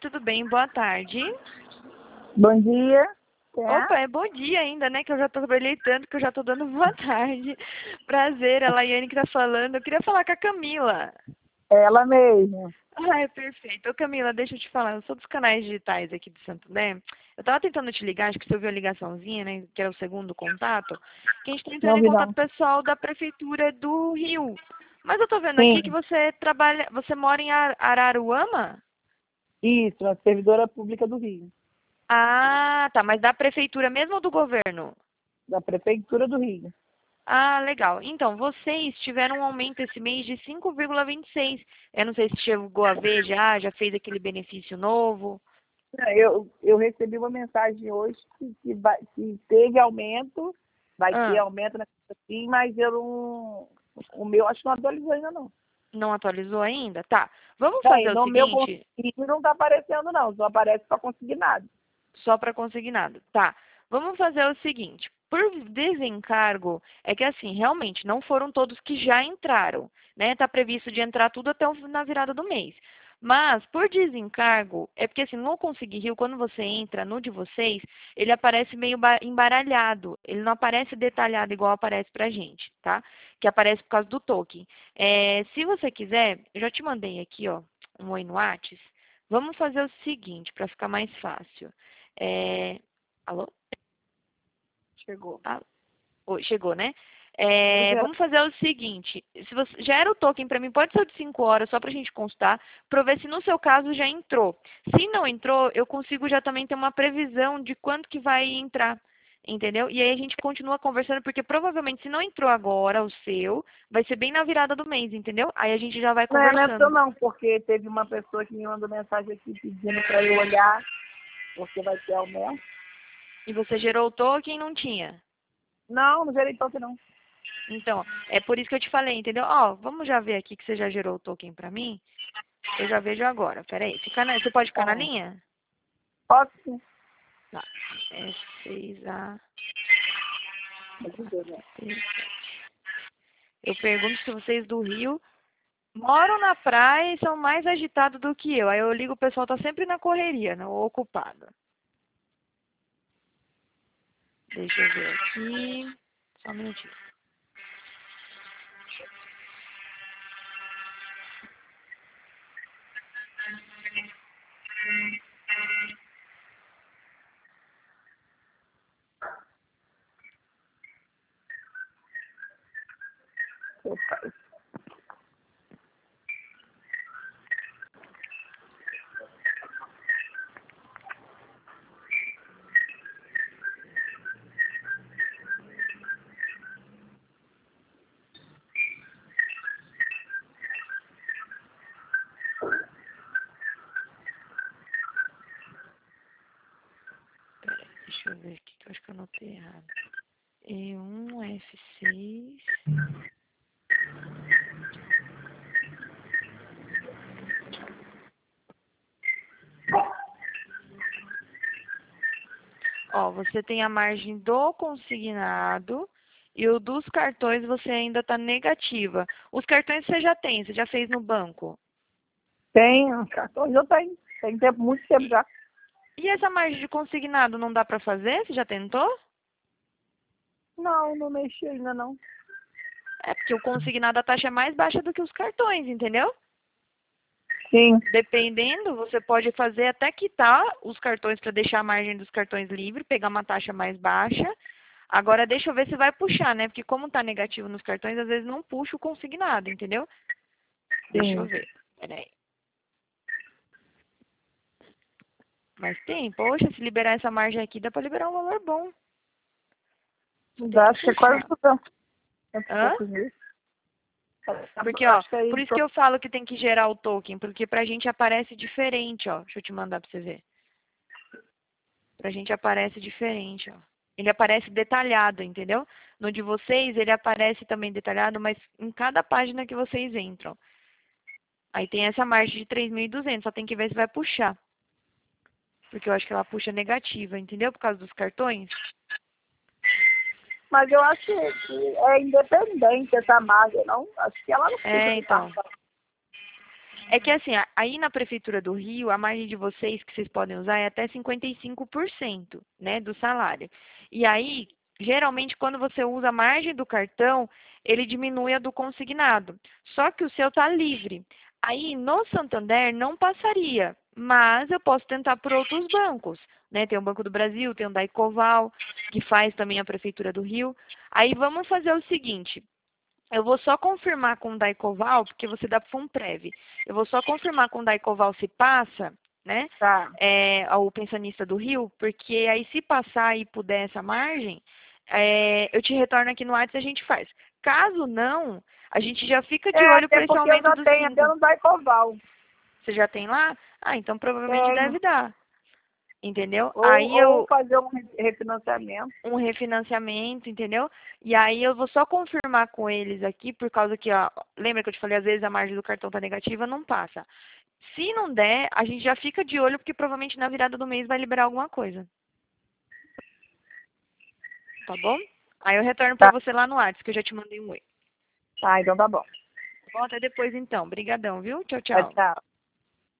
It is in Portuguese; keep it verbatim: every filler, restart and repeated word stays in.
tudo bem? Boa tarde. Bom dia. É? Opa, é bom dia ainda, né? Que eu já trabalhei tanto que eu já tô dando boa tarde. Prazer, é a Laiane que tá falando. Eu queria falar com a Camila. Ela mesma. Ah, é perfeito. Ô, Camila, deixa eu te falar. Eu sou dos canais digitais aqui de Santo André. Eu tava tentando te ligar, acho que você ouviu a ligaçãozinha, né? Que era o segundo contato. Que a gente tá entrando Não em vi, contato não. pessoal da Prefeitura do Rio. Mas eu tô vendo aqui que Sim, você trabalha... Você mora em Ar- Araruama? isso, a servidora pública do Rio, Ah, tá. Mas da Prefeitura mesmo ou do governo? da Prefeitura do Rio. Ah, legal. Então, vocês tiveram um aumento esse mês de cinco vírgula vinte e seis. Eu não sei se chegou a ver já, já fez aquele benefício novo. É, Eu, eu recebi uma mensagem hoje que, que, vai, que teve aumento, vai ter Ah, aumento na sim, mas eu não. O meu acho que não atualizou ainda não. não atualizou ainda? Tá. Vamos É, e fazer o no meu seguinte, consigo não está aparecendo não, só aparece para consignado. só para consignado. Tá. Vamos fazer o seguinte. Por desencargo, é que assim, realmente, não foram todos que já entraram, né? Tá previsto de entrar tudo até o- na virada do mês. Mas, por desencargo, é porque assim, no Consegui Rio, quando você entra no de vocês, ele aparece meio ba- embaralhado. Ele não aparece detalhado igual aparece pra gente, tá? Que aparece por causa do token. É, se você quiser, eu já te mandei aqui, ó, um oi no Whats. Vamos fazer o seguinte, para ficar mais fácil. É, alô? Chegou. Ah, oi, chegou, né? Pois É, é. vamos fazer o seguinte, se você já era o token para mim, pode ser o de cinco horas, só para a gente constar, para ver se no seu caso já entrou. Se não entrou, eu consigo já também ter uma previsão de quanto que vai entrar, entendeu? E aí a gente continua conversando, porque provavelmente se não entrou agora o seu, vai ser bem na virada do mês, entendeu? Aí a gente já vai Não é nessa conversando. não, porque teve uma pessoa que me mandou mensagem aqui pedindo para eu olhar, porque vai ter aumento. E você gerou o token, não tinha? Não, não gerei toque não. Então, é por isso que eu te falei, entendeu? Ó, vamos já ver aqui que você já gerou o token pra mim. Eu já vejo agora. Pera aí. Fica na... Você pode ficar na Tá. linha? Pode sim. Tá. É seis a Ajudou, né? Eu pergunto se vocês do Rio moram na praia e são mais agitados do que eu. Aí eu ligo, o pessoal tá sempre na correria, né? Ou ocupado. Deixa eu ver aqui. Só um minutinho. Opa. Pera aí, deixa eu ver aqui que eu acho que eu anotei errado. E um F seis. Ó, você tem a margem do consignado e o dos cartões você ainda está negativa. Os cartões você já tem, você já fez no banco. Tem, cartão já tem. Tem tempo, muito tempo E, já. e essa margem de consignado não dá para fazer? Você já tentou? Não, não mexi ainda não. É porque o consignado a taxa é mais baixa do que os cartões, entendeu? Sim, Dependendo, você pode fazer até quitar os cartões para deixar a margem dos cartões livre, pegar uma taxa mais baixa. Agora deixa eu ver se vai puxar, né? Porque como tá negativo nos cartões, às vezes não puxa o consignado, entendeu? Deixa eu sim. ver. Peraí. Mas tem, poxa, se liberar essa margem aqui, dá para liberar um valor bom. Só tem Dá, que acho que é quase puxar. duzentos e Hã? poucos mil. Porque, ó, Acho que aí, por isso que eu falo que tem que gerar o token, porque pra gente aparece diferente, ó. Deixa eu te mandar pra você ver. Pra gente aparece diferente, ó. Ele aparece detalhado, entendeu? No de vocês, ele aparece também detalhado, mas em cada página que vocês entram. Aí tem essa margem de três mil e duzentos, só tem que ver se vai puxar. Porque eu acho que ela puxa negativa, entendeu? Por causa dos cartões. mas eu acho que é independente essa margem, não? Acho que ela não É, precisa de então. cartão. É que assim, a- aí na Prefeitura do Rio, a margem de vocês que vocês podem usar é até cinquenta e cinco por cento, né, do salário. E aí, geralmente, quando você usa a margem do cartão, ele diminui a do consignado. Só que o seu está livre. Aí, no Santander, não passaria, mas eu posso tentar por outros bancos, né? Tem o Banco do Brasil, tem o Daicoval, que faz também a Prefeitura do Rio. Aí, vamos fazer o seguinte. Eu vou só confirmar com o Daicoval, porque você dá Funprev. Eu vou só confirmar com o Daicoval se passa, né? Tá. É, o pensionista do Rio, porque aí se passar e puder essa margem, é, eu te retorno aqui no WhatsApp e a gente faz. Caso não, a gente já fica de É, olho até para esse porque eu aumento já dos tenho até cinco. no Daicoval. Você já tem lá? Ah, então provavelmente Tenho. deve dar. Entendeu? Ou, Aí ou eu, fazer um re- refinanciamento. um refinanciamento, entendeu? E aí eu vou só confirmar com eles aqui, por causa que, ó, lembra que eu te falei, às vezes a margem do cartão tá negativa, não passa. Se não der, a gente já fica de olho, porque provavelmente na virada do mês vai liberar alguma coisa. Tá bom? Aí eu retorno pra Tá, você lá no WhatsApp, que eu já te mandei um oi. tá, então tá bom. Volta depois então. Obrigadão, viu? Tchau, Tchau, tchau. tchau.